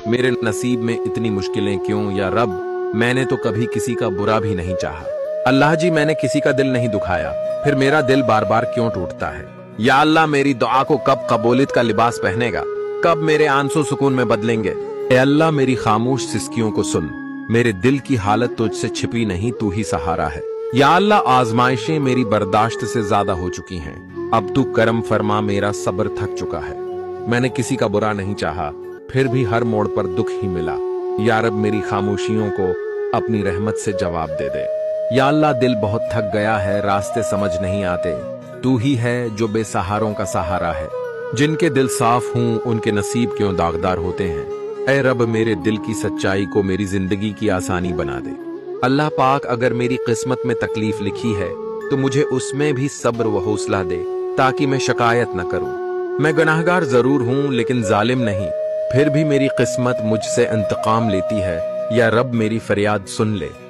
मेरे नसीब में इतनी मुश्किलें क्यों या रब, मैंने तो कभी किसी का बुरा भी नहीं चाहा। अल्लाह जी, मैंने किसी का दिल नहीं दुखाया, फिर मेरा दिल बार बार क्यों टूटता है? या अल्लाह, मेरी दुआ को कब कबूलियत का लिबास पहनेगा? कब मेरे आंसू सुकून में बदलेंगे? ए अल्लाह, मेरी खामोश सिसकियों को सुन। मेरे दिल की हालत तुझसे छिपी नहीं, तू ही सहारा है। या अल्लाह, आजमाइशें मेरी बर्दाश्त से ज्यादा हो चुकी हैं, अब तू करम फरमा, मेरा सब्र थक चुका है। मैंने किसी का बुरा नहीं चाहा, फिर भी हर मोड़ पर दुख ही मिला। या रब, मेरी खामोशियों को अपनी रहमत से जवाब दे दे। या अल्लाह, दिल बहुत थक गया है, रास्ते समझ नहीं आते। तू ही है जो बेसहारों का सहारा है। जिनके दिल साफ हों उनके नसीब क्यों दागदार होते हैं। ऐ रब, मेरे दिल की सच्चाई को मेरी जिंदगी की आसानी बना दे। अल्लाह पाक, अगर मेरी किस्मत में तकलीफ लिखी है तो मुझे उसमें भी सब्र व हौसला दे, ताकि मैं शिकायत न करूं। मैं गुनाहगार जरूर हूं लेकिन जालिम नहीं, फिर भी मेरी किस्मत मुझसे इंतकाम लेती है। या रब, मेरी फरियाद सुन ले।